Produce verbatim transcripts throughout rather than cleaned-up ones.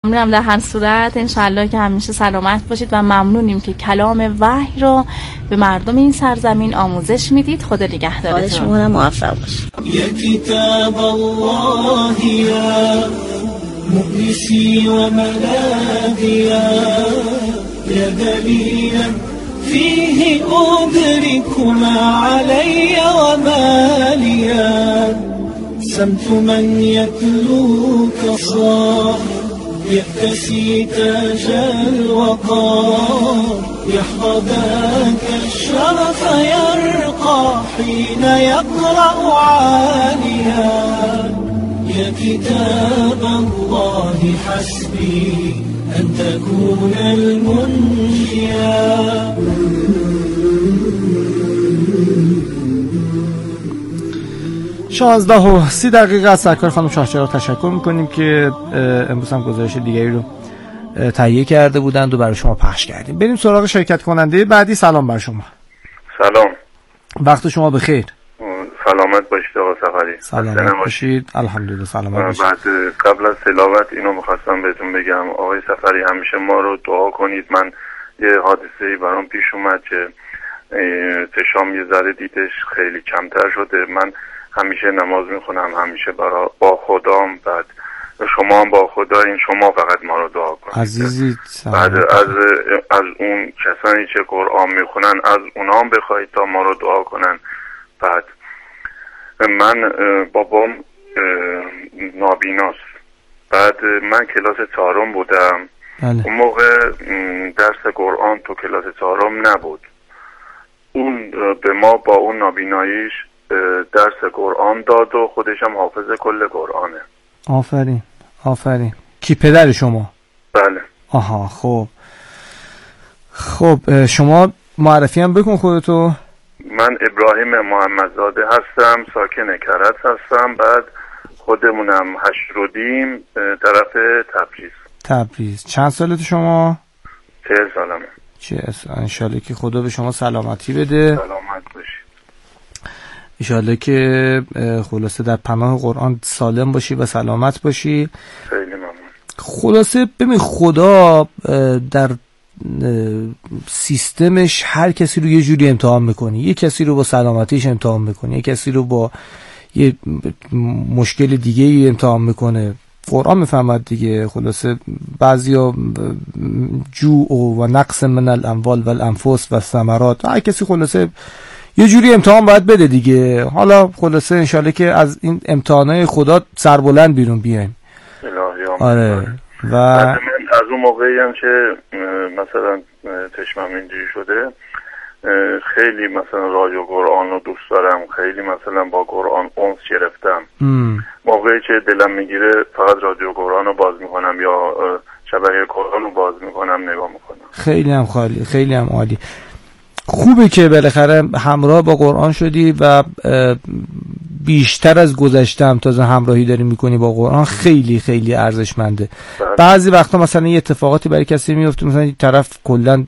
ممنونم در هر صورت، انشالله که همیشه سلامت باشید و ممنونیم که کلام وحی رو به مردم این سرزمین آموزش میدید. خدا نگهدارتون. خواهش می‌کنم موفق باشید. یا کتاب الله یا مؤنسی و ملاذیا یا دلیلا فيه أدرك ما علي وما لي سمت من يتلوك صاح يكتسي تاج الوقار يحظى ذاك الشرف يرقى حين يقرأ عاليا يا كتاب الله حسبي أن تكون المنجيا. شانزده و سی دقیقه از سرکار خانم شاهچراغ تشکر میکنیم که امروز هم گزارش دیگری رو تهیه کرده بودند و برای شما پخش کردیم. بریم سراغ شرکت کننده بعدی. سلام بر شما. سلام، وقت شما بخیر. سلامت باشید آقا سفری. سلامت باشید. الحمدلله سلامت باشید. بعد قبل از تلاوت اینو میخواستم بهتون بگم آقای سفری همیشه ما رو دعا کنید. من یه حادثه‌ای برام پیش اومد که چشام یه ذره دیدش خیلی کمتر شده. من همیشه نماز میخونم، همیشه برا با خدام، بعد شما هم با خدا، این شما فقط ما رو دعا کنید عزیزی. بعد از از اون کسانی که قرآن میخونن از اونام بخواید تا ما رو دعا کنن. بعد من بابام نابیناست، بعد من کلاس چهارم بودم. بله. اون موقع درس قرآن تو کلاس چهارم نبود. اون به ما با اون نابیناییش درس قرآن داد و خودش هم حافظ کل قرآنه. آفرین آفرین. کی پدر شما؟ بله. آها خب خب شما معرفی هم بکن خودتو. من ابراهیم محمدزاده هستم، ساکن کرج هستم. بعد خودمونم هشرودیم طرف تبریز. تبریز. چند سالت شما؟ چهل سالمه. چه انشالله که خدا به شما سلامتی بده. سلامت باشی. انشالله که خلاصه در پناه قرآن سالم باشی و سلامت باشی. خیلی ممنون. خلاصه ببین خدا در سیستمش هر کسی رو یه جوری امتحان میکنه. یه کسی رو با سلامتیش امتحان میکنه، یه کسی رو با یه مشکل دیگه امتحان میکنه. قرآن میفهمد دیگه. خلاصه بعضیا جوع و نقص من الاموال و الانفس و الثمرات، هر کسی خلاصه یه جوری امتحان باید بده دیگه. حالا خلاصه انشالله که از این امتحانای خدا سربلند بیرون بیایم. آره. و از اون موقعی هم که مثلا چشمم اینجوری شده، خیلی مثلا رادیو قرآن رو دوست دارم، خیلی مثلا با قرآن انس گرفتم. موقعی که دلم میگیره فقط رادیو قرآن رو باز میکنم یا شبکه قرآن رو باز میکنم نگاه میکنم. خیلی هم خالی، خیلی هم عالی. خوبه که بالاخره همراه با قرآن شدی و بیشتر از گذشته هم تازه همراهی داری میکنی با قرآن. خیلی خیلی ارزشمنده. بعضی وقتا مثلا یه اتفاقاتی برای کسی میفته، مثلا این طرف کلا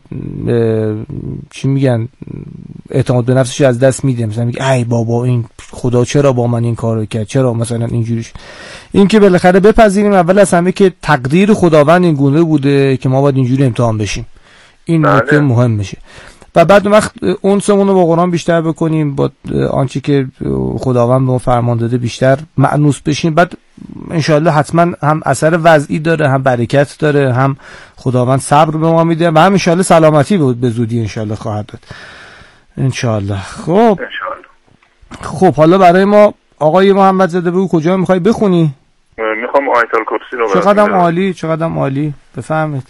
چی میگن اعتماد به نفسش از دست میده، مثلا میگه ای بابا این خدا چرا با من این کارو کرد، چرا مثلا اینجوریش. این که بالاخره بپذیریم اول از همه که تقدیر خداوند این گونه بوده که ما باید اینجوری امتحان بشیم. این نکته مهم میشه. و بعد وقت اونسمون رو با قرآن بیشتر بکنیم، با آنچه که خداوند به ما فرمان داده بیشتر مأنوس بشیم، بعد انشالله حتما هم اثر وضعی داره، هم برکت داره، هم خداوند صبر به ما میده و هم انشالله سلامتی به زودی انشالله خواهد داد. انشالله. خب خب حالا برای ما آقای محمدزاده بگو کجا میخوای بخونی؟ میخوام آیت الکرسی رو. چقدر عالی، چقدر عالی. بفهمید.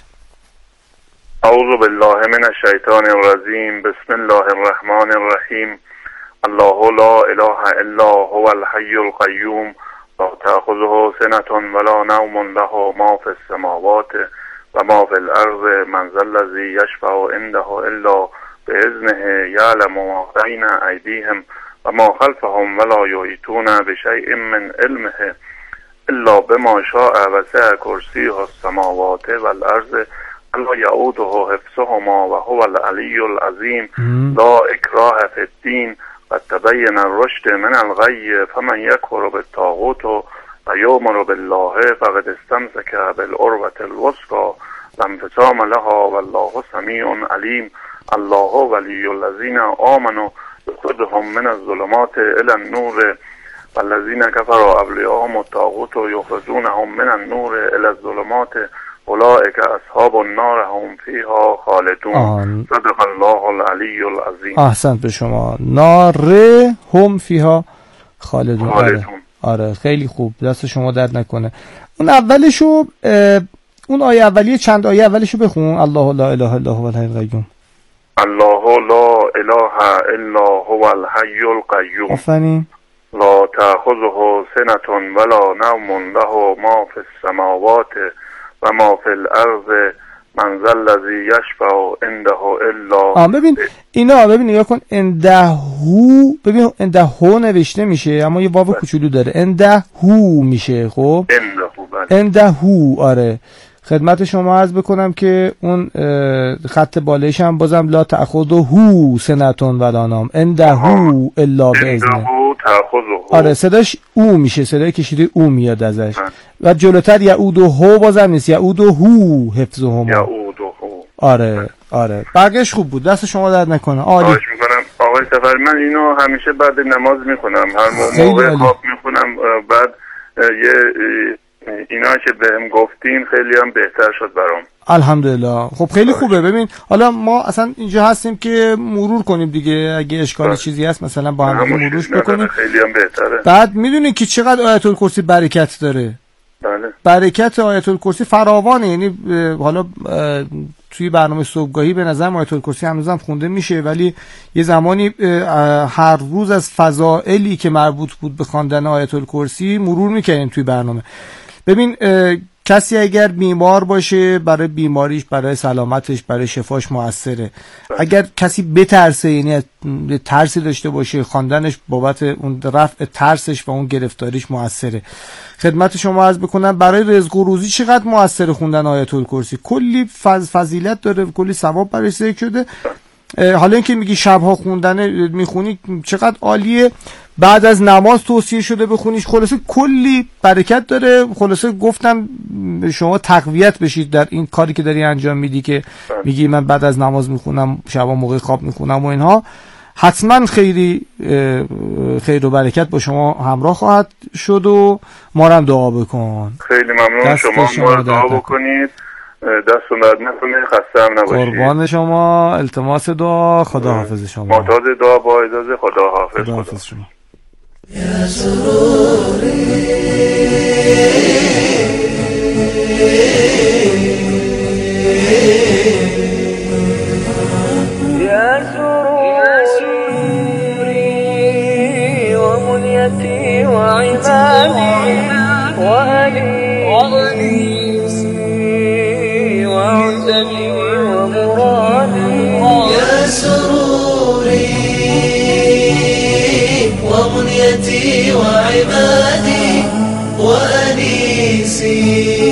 اعوذ بالله من الشیطان الرجیم. بسم الله الرحمن الرحیم. الله لا اله الا هو الحی القیوم لا تأخذه سنة ولا نوم له ما في السماوات و ما في الارض من ذا الذی یشفع عنده الا باذنه یعلم ما بین ایدیهم و ما خلفهم ولا یحیطون بشیء من علمه الا بما شاء وسع کرسیه السماوات والارض لا یعوده حفظهما و هو العلی العظیم. لا اکراه فی الدین و تبین الرشد من الغی فمن یکفر بالطاغوت و یؤمن بالله فقد استمسک بالعروة الوثقی لا انفصام لها والله سمیع علیم. الله ولی الذین آمنوا یخرجهم من الظلمات الی النور والذین کفروا اولیاءهم الطاغوت یخرجونهم من النور الی الظلمات اولئک اصحاب النار هم فیها خالدون. صدق الله العلی العظیم. احسنت به شما. نار هم فیها خالدون. خالدون. آره. آره خیلی خوب، دست شما درد نکنه. اون اولشو اون آیه اولیه، چند آیه اولشو بخون. الله لا اله الا هو الحی القیوم. الله لا اله الا هو الحی القیوم. آفرین. لا تأخذه سنة ولا نوم له ما في السماوات و ما فی الارض من ذا الذی یشفع عنده الا. آ ببین اینا، ببین نگاه کن، اندهو، ببین اندهو نوشته میشه اما یه واو کوچولو داره، اندهو میشه. خب اندهو. بله. اندهو. آره خدمت شما عرض بکنم که اون خط بالایش هم بازم لا تأخذه سنتون ولا نوم، اندهو الا باذنه. آره صداش او میشه، صدای کشیده او میاد ازش. و جلوتر یعود و هو بازم نیست، یعود و هو حفظهما. یعود و هو. آره آره بقیش خوب بود، دست شما درد نکنه. عالی. خواهش میکنم آقای سفر، من اینو همیشه بعد نماز میخونم، هر موقع خواب میخونم. بعد یه اینا که بهم گفتین خیلی هم بهتر شد برام. الحمدلله. خب خیلی خوبه. ببین حالا ما اصلا اینجا هستیم که مرور کنیم دیگه، اگه اشکال چیزی هست مثلا با هم مروش بکنیم. خیلی هم بهتره. بعد میدونین که چقدر آیت الکرسی برکت داره. بله. برکت آیت الکرسی فراوانه. یعنی حالا توی برنامه صبحگاهی به نظر آیت الکرسی هنوزم خونده میشه، ولی یه زمانی هر روز از فضائلی که مربوط بود به خواندن آیت الکرسی مرور میکنیم توی برنامه. ببین کسی اگر بیمار باشه برای بیماریش، برای سلامتش، برای شفاش موثره. اگر کسی بترسه، یعنی ترسی داشته باشه، خواندنش بابت اون رفع ترسش و اون گرفتاریش موثره. خدمت شما عرض بکنم برای رزق و روزی چقدر موثره خوندن آیت الکرسی. کلی فض فضیلت داره، کلی ثواب برای ذکر شده. حالا اینکه میگی شبها خوندن میخونی چقدر عالیه. بعد از نماز توصیه شده بخونیش. خلاصه کلی برکت داره. خلاصه گفتم شما تقویت بشید در این کاری که داری انجام میدی، که میگی من بعد از نماز میخونم، شبا موقع خواب میخونم و اینها. حتما خیلی خیر و برکت با شما همراه خواهد شد و ما رو هم دعا بکن. خیلی ممنون. شما ما رو دعا بکنید، دستون درد نکنه، خسته هم نباشید. قربان شما. التماس دعا. خدا حافظ شما. معتاد دعا با اجازه. خدا حافظ. خدا حافظ شما. یا سروری یا سروری و منیتی و عمادی و انیسی و عزمی و مرادی. یا سروری ومنيتي وعمادي وأنيسي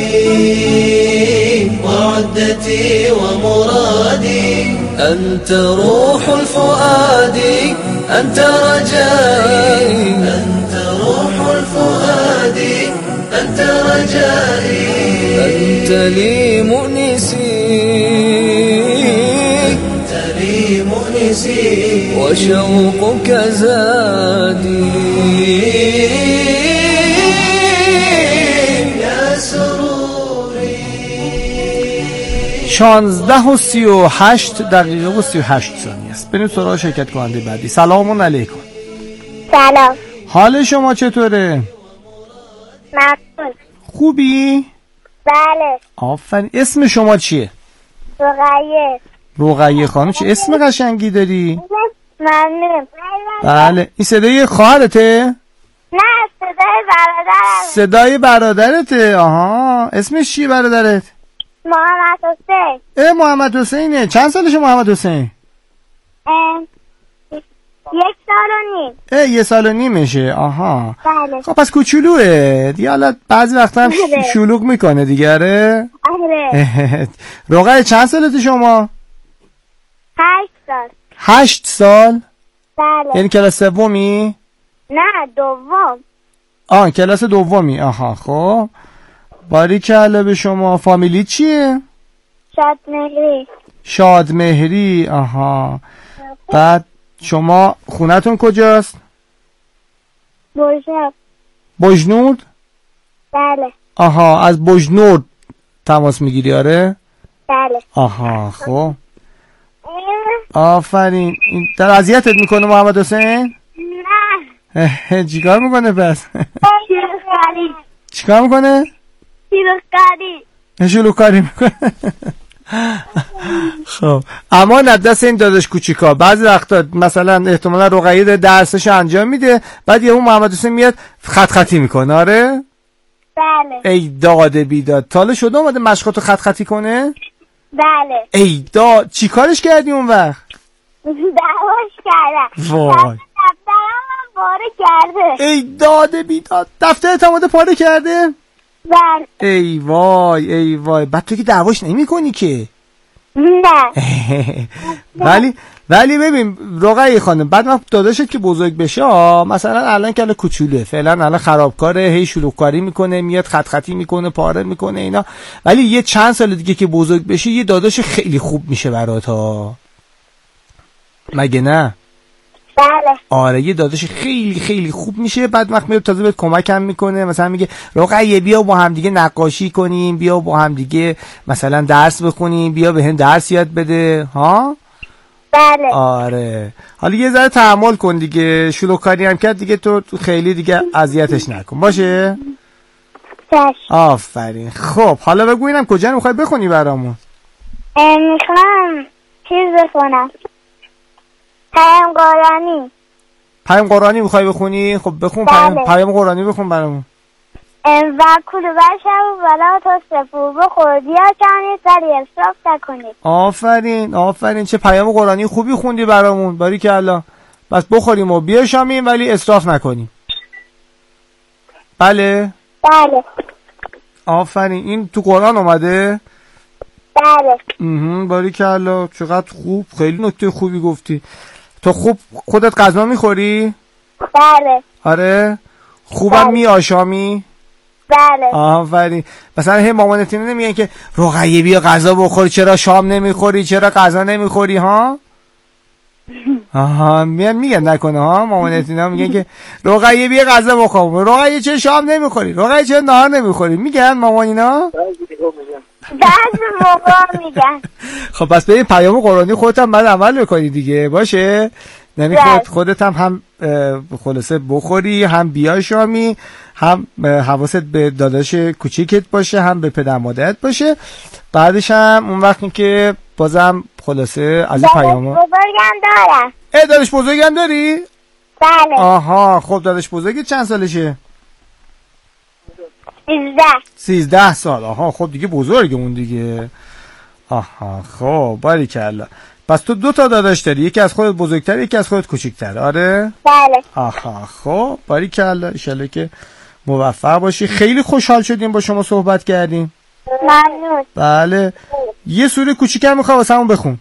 وعدتي ومرادي. أنت روح الفؤاد، أنت رجائي، أنت روح الفؤاد، أنت رجائي. أنت لي مؤنسي، أنت لي مؤنسي وشوقك زادي. يا سروري. شانزده و سی و هشت دقیقه و سی و هشت ثانیه است. بریم سراغ شرکت کننده بعدی. سلام علیکم. سلام. حال شما چطوره؟ ممنون. خوبی؟ بله. آفرین. اسم شما چیه؟ رقیه. رقیه خانم. چه اسم قشنگی داری؟ ممنون. بله. این صدای خواهرته؟ نه، صدای برادرم. صدای برادرته. آها. اسمش چیه برادرت؟ محمد حسین. اه محمد حسینه. چند سالشه محمد حسین؟ یک سال و نیم. اه یه سال و نیمشه. آها. بله. خب پس کوچولوه دیگه. حالا بعضی وقتا هم شلوغ میکنه دیگه. آره. آره. رقیه چند سالته شما؟ هشت سال. هشت سال؟ بله. یعنی کلاس سومی؟ نه، دوم. آه کلاس دومی. آها خب باریکلا به شما. فامیلی چیه؟ شادمهری. شادمهری. آها. بعد شما خونتون کجاست؟ بجنورد. بجنورد؟ بله. آها از بجنورد تماس میگیری؟ آره بله. آها خب آفرین. این در اذیتت میکنه محمد حسین؟ نه. چیکار میکنه پس؟ شلوغ‌کاری. چیکار میکنه؟ شلوغ‌کاری. شلوغ‌کاری میکنه. خب اما نه دست این داداش کوچیکا بعضی وقتا مثلا احتمالا رقیه درسش انجام میده بعد یهو محمد حسین میاد خط خطی میکنه. آره بله. ای داد بیداد. تاله شده اومده مشقاتو خط خطی کنه؟ بله. ای داد. چی کارش کردی اون وقت؟ دعواش کردم. وای دفترم هم پاره کرده. ای داد بیداد. دفترت هم اومده پاره کرده؟ بله. ای وای ای وای. بعد تو که دعواش نمی کنی که؟ نه. ولی ولی ببین رقیه خانم بعد وقت داداشت که بزرگ بشه مثلا الان که الان کوچوله فعلا الان خرابکاره هی شلوغکاری میکنه میاد خط خطی میکنه پاره میکنه اینا ولی یه چند سال دیگه که بزرگ بشه یه داداش خیلی خوب میشه برات ها. مگه نه؟ بله. آره یه داداش خیلی خیلی خوب میشه بعد وقت میاد تازه بهت کمک هم میکنه مثلا میگه رقیه بیا با هم دیگه نقاشی کنیم بیا با هم دیگه مثلا درس بخونیم بیا به هم درس یاد بده ها. بله. آره حالا یه ذره تحمل کن دیگه شلوغکاری هم کرد دیگه تو خیلی دیگه اذیتش نکن باشه. چشم. آفرین. خب حالا بگو اینم کجا میخوای بخونی برامون؟ میخوام چیز بخونم پیام قرآنی. پیام قرآنی میخوای بخونی؟ خب بخون. بله. پیام پیام قرآنی بخون برامون. و کلوا واشربوا ولا تسرفوا بخورید یا کنید ولی اسراف نکنید. آفرین آفرین. چه پیام قرآنی خوبی خوندی برامون. باریکلا. بس بخوریم و بیاشامیم ولی اسراف نکنیم. بله بله. آفرین. این تو قرآن اومده؟ بله. mhm باریکلا. چقدر خوب. خیلی نکته خوبی گفتی. تو خوب خودت غذا میخوری؟ بله. آره خوبم بله. می آشامی؟ بله. آفرین. مثلا هی مامانت نمیگن که رقیه بیا غذا بخور چرا شام نمیخوری چرا غذا نمیخوری ها؟ آها میان میگن نکنه ها مامانت اینا میگن که رقیه بیا غذا بخور رقیه چرا شام نمیخوری رقیه چرا نهار نمیخوری میگن مامانینا؟ بعضی موقع میگن. خب پس به این پیام قرآنی خودت هم بعد عمل بکنی دیگه باشه. یعنی خود خودت هم هم خلاصه بخوری هم بیاشامی هم حواست به داداش کوچیکت باشه هم به پدر مادرت باشه. بعدش هم اون وقتی که بازم خلاصه از این پیام داداش بزرگم دارم. اه داداش بزرگم داری؟ بله. آها خب داداش بزرگت چند سالشه؟ سیزده. سیزده سال. آها خب دیگه بزرگه اون دیگه. آها خب باریکلا. پس تو دو تا داداش داری یکی از خودت بزرگتر یکی از خودت کوچیک‌تر. آره بله. آها خب باریکلا. ان شاءالله که موفق باشی. خیلی خوشحال شدیم با شما صحبت کردیم. ممنون. بله یه سوره کوچیکم میخوام واسمون بخون.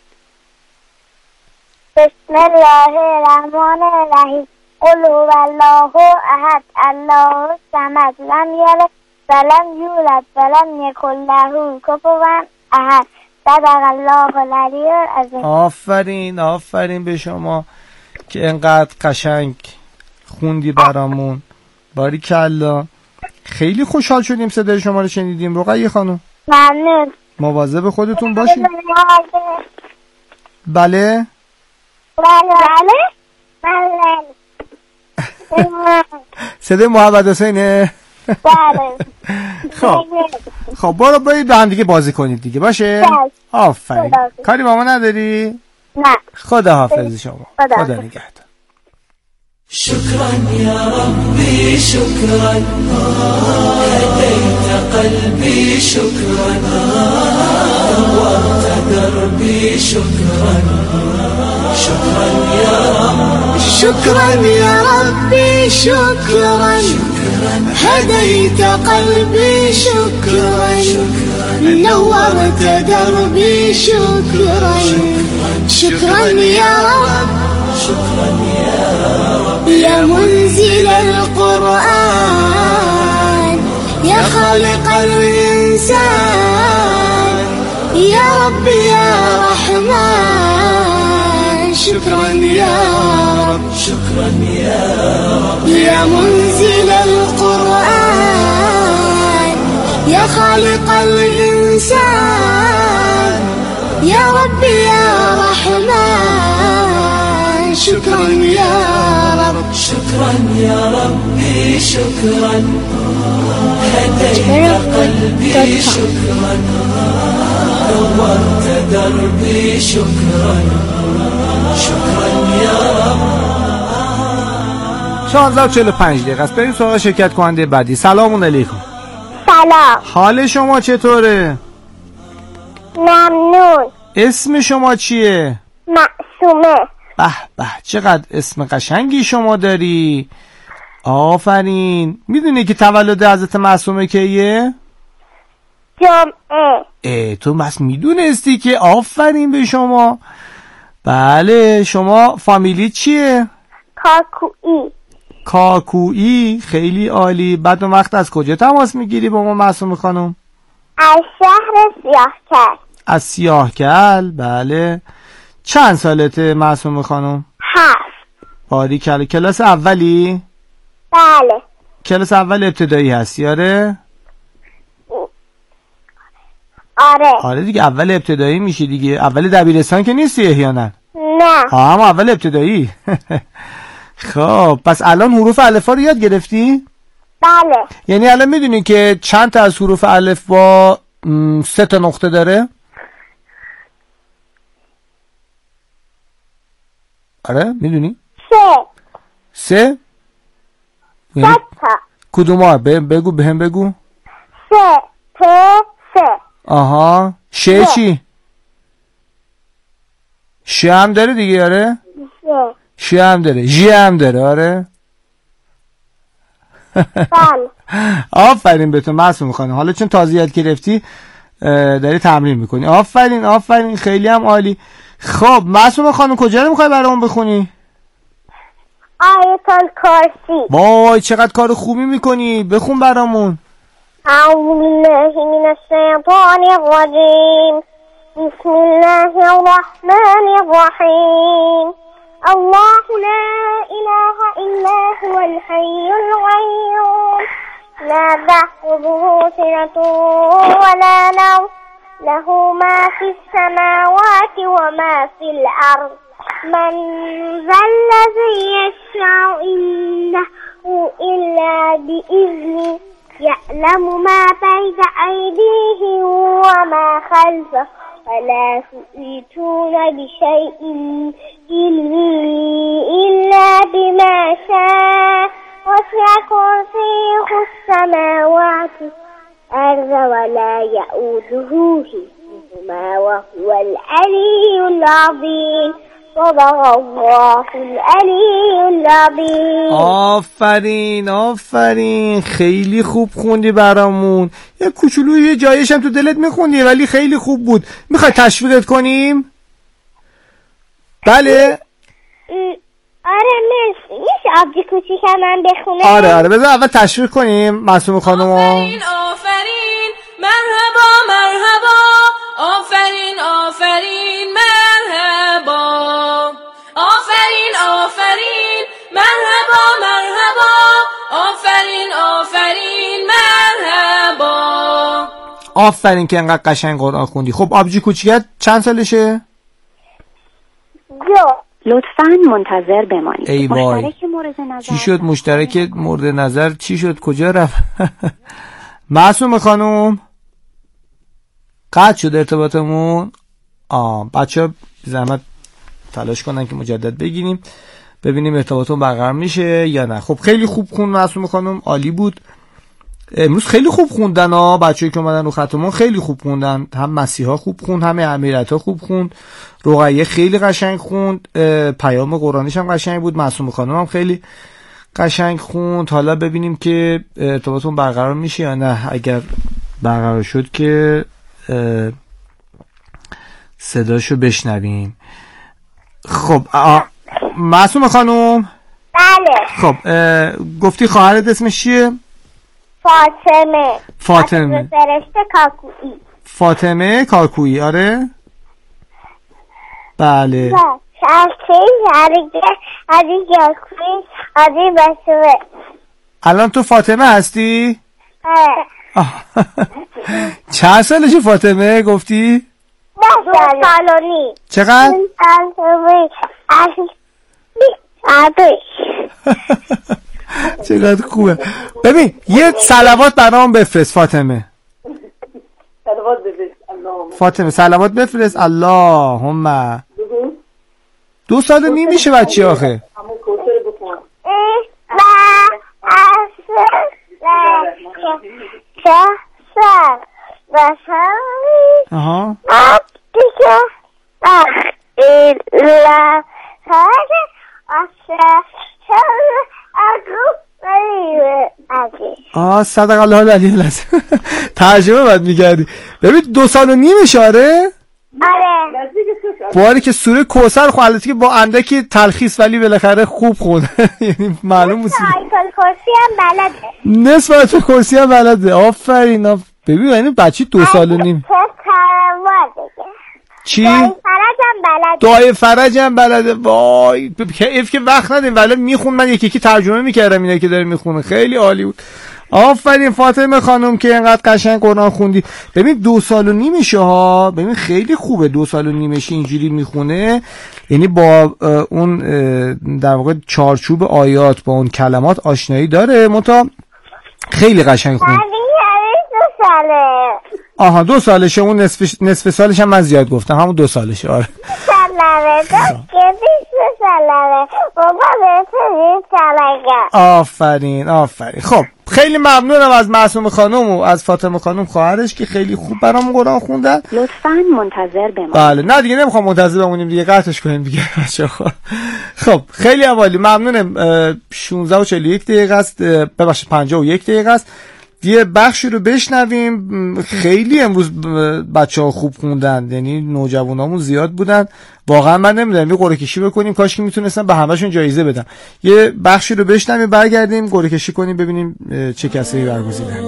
بسم الله الرحمن الرحیم قل هو الله احد الله الصمد لم یلد ولم یولد ولم یکن له کفوا احد صدق الله العلی العظیم. آفرین آفرین به شما که انقدر قشنگ خوندی برامون. باریکلا. خیلی خوشحال شدیم صدای شما رو شنیدیم رقیه خانم. ممنون. مواظب خودتون باشین. بله بله بله بله. صدای محمد حسینه. بله. خب خب برو برید با هم دیگه بازی کنید دیگه باشه. آفرین. کاری با ما نداری؟ نه. خدا حافظ شما. خدا خدا نگهدار. شكرا يا ربي شكرا هديت قلبي شكرا نورت دربي شكرا شكرا يا رب شكرا يا ربي شكرا هديت قلبي شكرا نورت دربي شكرا شكرا يا رب شكرا يا رب يا منزل القرآن يا خالق الإنسان يا رب يا رحمن شكرا يا رب شكرا يا رب يا منزل القرآن يا خالق الإنسان يا رب يا رحمن شكرا يا رب شكرا يا ربي شكرا هديت قلبي شكرا نورت دربي شكرا شكرا يا رب. شانزده و چهل و پنج دقیقه است. بریم سراغ شرکت کننده بعدی. سلام علیکم. سلام. حال شما چطوره؟ ممنون. اسم شما چیه؟ معصومه. به به چقدر اسم قشنگی شما داری. آفرین. میدونی که تولد حضرت معصومه کیه؟ جمعه. اه تو بس میدونستی که آفرین به شما. بله شما فامیلی چیه؟ کاکویی. کاکویی. خیلی عالی. بعد اون وقت از کجا تماس میگیری با ما معصومه خانم؟ از شهر سیاهکل. از سیاهکل. بله. چند سالته معصومه خانم؟ هفت. باریکلا. کلاس اولی؟ بله. کلاس اول ابتدایی هستی آره؟ آره. آره دیگه اول ابتدایی میشی دیگه. اول دبیرستان که نیستی احیانا؟ نه. ها اما اول ابتدایی. خب پس الان حروف الفا رو یاد گرفتی؟ بله. یعنی الان میدونی که چند تا از حروف الف با سه تا نقطه داره؟ آره میدونی؟ سه. سه؟ سه تا. کدوم ها؟ بگو بهم بگو. سه ت سه. آها. شه چی؟ شه هم داره دیگه آره؟ سه. شه هم داره. ژ هم داره آره؟ بله. آفرین به تو معصومه خانم. حالا چون تازه یاد گرفتی داری تمرین میکنی. آفرین آفرین خیلی هم عالی. خب معصومه خانم کجا رو میخوای برامون بخونی؟ آیت الکرسی. وای چقدر کار خوبی میکنی. بخون برامون. اعوذ بالله من الشیطان الرجیم بسم الله الرحمن الرحیم الله لا اله الا هو الحي القيوم لا تأخذه سنة ولا نوم له ما في السماوات وما في الأرض من ذا الذي يشفع عنده إلا بإذنه يعلم ما بين أيديهم وما خلفهم ولا يحيطون بشيء إلا بما شاء وسع كرسيه السماوات والأرض ولا يؤوده حفظهما وهو العلي العظيم. صدق الله العلی العظیم. آفرین آفرین خیلی خوب خوندی برامون. یه کوچولو یه جایش هم تو دلت میخوندی ولی خیلی خوب بود. میخوای تشویقت کنیم؟ بله آره مرسی. میشه آبجی کوچیک من بخونه؟ آره آره بذار اول تشویق کنیم معصومه خانم. آفرین آفرین مرحبا مرحبا آفرین آفرین مرحبا آفرین آفرین مرحبا مرحبا آفرین آفرین مرحبا. آفرین که انقدر قشنگ قرآن خوندی. خب آبجی کوچیکت چند سالشه؟ دو. لطفاً منتظر بمانید. ای وای مشترک مورد نظر چی شد مشترک مورد نظر چی شد کجا رفت؟ معصومه خانم قطع شد ارتباطمون. آه بچه ها زحمت تلاش کنن که مجدد بگیریم ببینیم ارتباطمون برقرار میشه یا نه. خب خیلی خوب خوند معصومه خانم عالی بود. امروز خیلی خوب خوندن ها بچه‌ای که اومدن رو خطمون خیلی خوب خوندن. هم مسیحا خوب خوند هم امیرتا خوب خوند. رقیه خیلی قشنگ خوند. پیام قرآنیش هم قشنگ بود. معصومه خانم هم خیلی قشنگ خوند. حالا ببینیم که ارتباطمون برقرار میشه یا نه. اگر برقرار شد که صداشو بشنویم. خب معصومه خانم؟ بله. خب گفتی خواهرت اسمش چیه؟ فاطمه. فاطمه فرشته کاکویی. فاطمه کاکویی. آره بله. شرطی هرگه هرگه کاکویی هرگه بسوه. الان تو فاطمه هستی؟ اه. چند سالشه فاطمه گفتی؟ دو سال و نیم. چقدر؟ چقدر خوبه. ببین یه صلوات برام بفرست فاطمه. صلوات بفرست. فاطمه صلوات بفرست. اللهم. دو سال نیم میشه بچه آخه. آها. آه صدق الله العلی العظیم. ترجمه باید میگردی. ببین دو سال و نیمش. آره آره. باری که سوره کوثر خواهد که با اندکی تلخیص ولی بالاخره خوب خونده. یعنی معلوم بود آیت کرسی هم بلده. نصف آیت کرسی هم بلده. آفرین. ببین یعنی بچی دو سال و نیم. چی؟ دعای فرجم بلده. دعای فرجم بلده. وای اف که وقت ندیم ولی میخون. من یکی یکی ترجمه میکردم اینه که داره میخونه. خیلی عالی بود. آفرین فاطمه خانم که اینقدر قشنگ قرآن خوندی. ببین دو سال و نیمشه ها. ببین خیلی خوبه دو سال و نیمش اینجوری میخونه. یعنی با اون در واقع چارچوب آیات با اون کلمات آشنایی داره. منتها خیلی قشنگ خون. دو ساله. آها دو سالشه. اون نصف نصف سالش هم من زیاد گفتم. همون دو سالشه. آره سالمه. تو که بیست سالمه. بابا بهتون سالگه. آفرین آفرین. خب خیلی ممنونم از معصومه خانم و از فاطمه خانم خواهرش که خیلی خوب برام قرآن خوندن. لطفاً منتظر بمونید. بله نه دیگه نمیخوام منتظر بمونیم دیگه. قطعش کنیم دیگه. خب خیلی عالی. ممنونم. شانزده و چهل و یک دقیقه است. ببخشید پنجاه و یک دقیقه است. یه بخشی رو بشنویم. خیلی امروز بچه ها خوب خوندن. یعنی نوجوانامون زیاد بودن. واقعا من نمیدونم یه قرعه کشی بکنیم. کاش که میتونستم به همشون جایزه بدم. یه بخشی رو بشنویم برگردیم قرعه کشی کنیم ببینیم چه کسایی برگزیدن.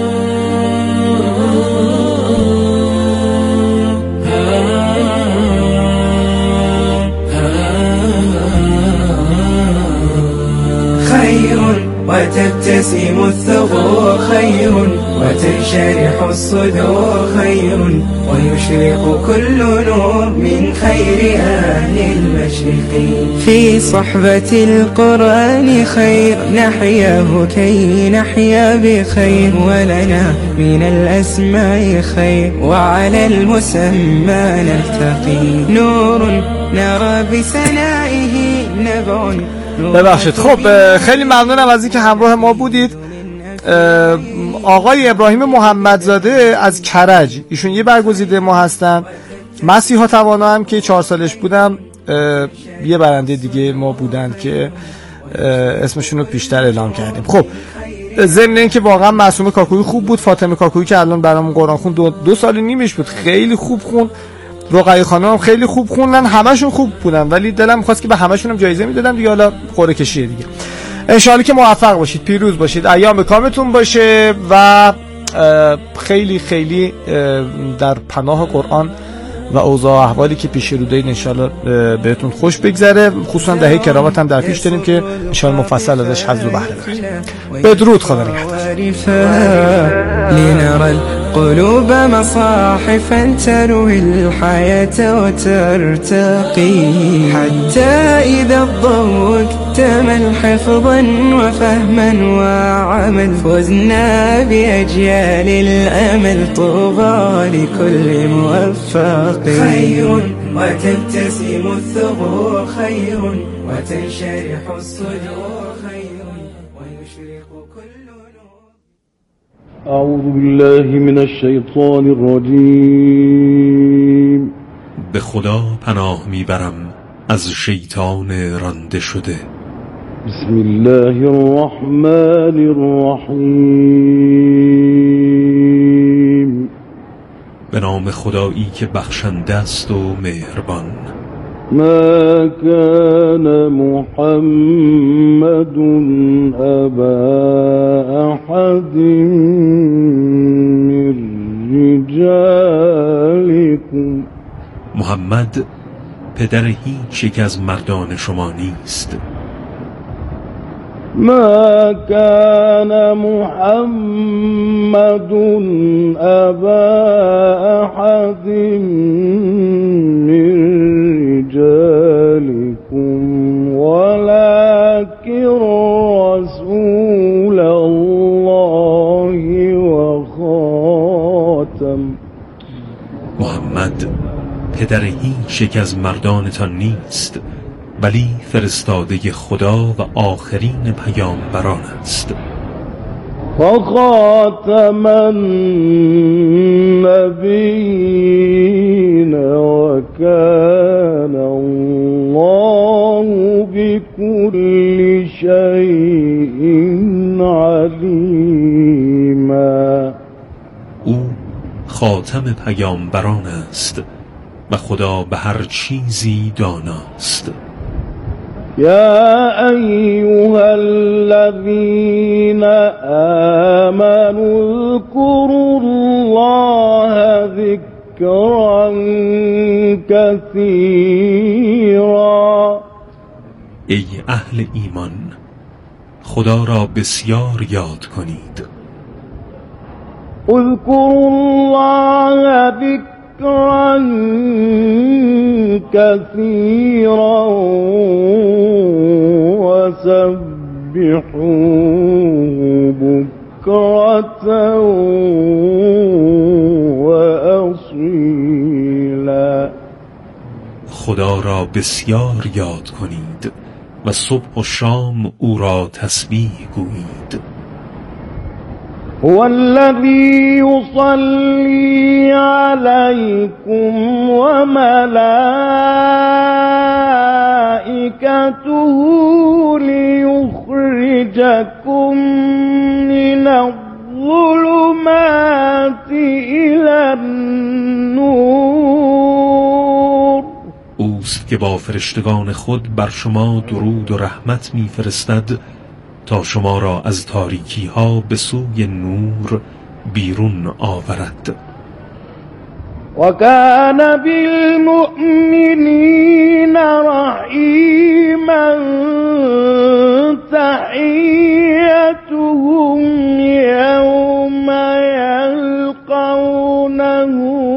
خير وتبتسم الثغور خير وتنشرح الصدور خير ويشرق كل نور من خير أهل المشرق في صحبة القرآن خير نحياه كي نحيا بخير ولنا من الأسماء خير وعلى المسمى نلتقي نور نرى بسنائه نبع. ببخشید. خب خیلی ممنونم از اینکه همراه ما بودید. آقای ابراهیم محمدزاده از کرج ایشون یه برگزیده ما هستن. مسیحا توانا هم که چهار سالش بودم یه برنده دیگه ما بودن که اسمشون رو پیشتر اعلام کردیم. خب ضمن این که واقعا معصومه کاکویی خوب بود. فاطمه کاکویی که الان برامون قرآن خوند دو, دو سال نیمش بود. خیلی خوب خوند. رقیه خانم هم خیلی خوب خوندن. همشون خوب بودن ولی دلم می‌خواست که به همشون هم جایزه میدادم دیگه. حالا قرعه کشیه دیگه. ان شاءالله که موفق باشید. پیروز باشید. ایام کامتون باشه و خیلی خیلی در پناه قرآن و اوضاع احوالی که پیش رو دارید ان شاءالله بهتون خوش بگذره. خصوصا دهه کرامت هم در پیش داریم که ان شاءالله مفصل ازش حظ و بهره ببرید. بدرود. خدا نگهدار. قلوب مصاحفا تروي الحياة وترتقي حتى إذا الضوء اكتمل حفظا وفهما وعمل فزنا بأجيال الأمل طوبى لكل موفق خير وتبتسم الثغور خير وتنشرح الصدور خير ويشرق كل أعوذ بالله من الشيطان الرجيم. به خدا پناه میبرم از شیطان رانده شده. بسم الله الرحمن الرحیم. به نام خدایی که بخشنده است و مهربان. ما كان محمد أبا أحد من رجالكم. محمد پدر هیچ یک از مردان شما نیست. ما كان محمد أبا أحد من رجالكم ولكن رسول الله وخاتم. محمد پدر هیچ یک از مردانتان نیست، ولی فرستاده خدا و آخرین پیامبران است. وخاتم النبیین و کان الله بكل شیء علیما. او خاتم پیامبران است و خدا به هر چیزی داناست. يا أيها الذين آمنوا اذكروا الله ذكرا كثيرا. ای اهل ایمان، خدا را بسیار یاد کنید. اذكروا الله ذكرا ذكرا كثيرا وسبحوه بكرة وأصيلا. خدا را بسیار یاد کنید و صبح و شام او را تسبیح گویید. هو الذي يصلي عليكم وملائكته ليخرجكم من الظلمات إلى النور. اوست که با فرشتگان خود بر شما درود و رحمت می‌فرستد تا شما را از تاریکی ها به سوی نور بیرون آورد. و کان بالمؤمنین رحیما تحیتهم یوم یلقونه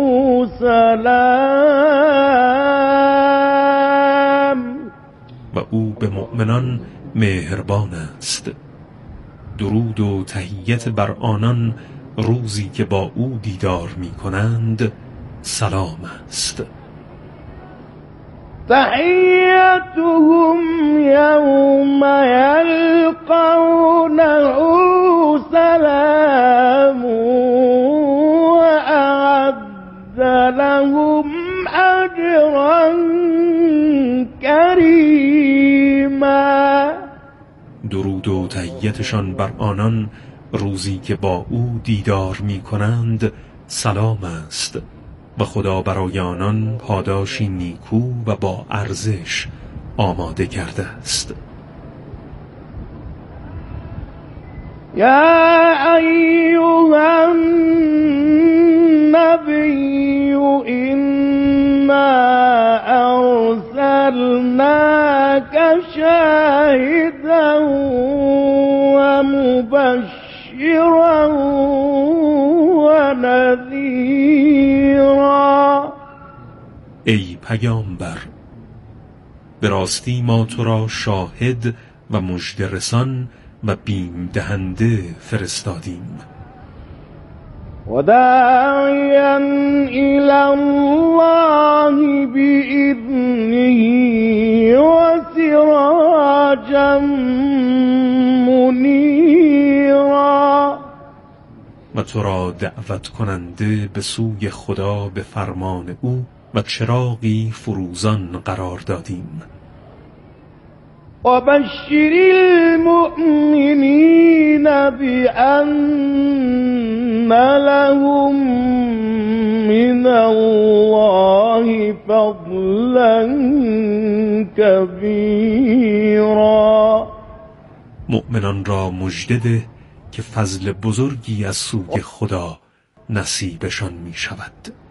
سلام. و او به مؤمنان مهربان است. درود و تحیت بر آنان روزی که با او دیدار می کنند سلام است. تحیتهم یوم یلقونه سلام و اعد لهم اجرا کریما. درود و تحیتشان بر آنان روزی که با او دیدار می کنند سلام است و خدا برای آنان پاداشی نیکو و با ارزش آماده کرده است. یا ایها النبی انا ارسلناک شاهدا و مبشرا و نذیرا. ای پیامبر، به راستی ما تو را شاهد و مژده‌رسان و بیم دهنده فرستادیم. و داعیا الی الله بإذنه و سراجا منیرا. و تو را دعوت کننده به سوی خدا به فرمان او و چراغی فروزان قرار دادیم. و بشر المؤمنین بأن لهم من الله فضلا كبيرا. مؤمنان را مژده ده که فضل بزرگی از سوی خدا نصیبشان می شود.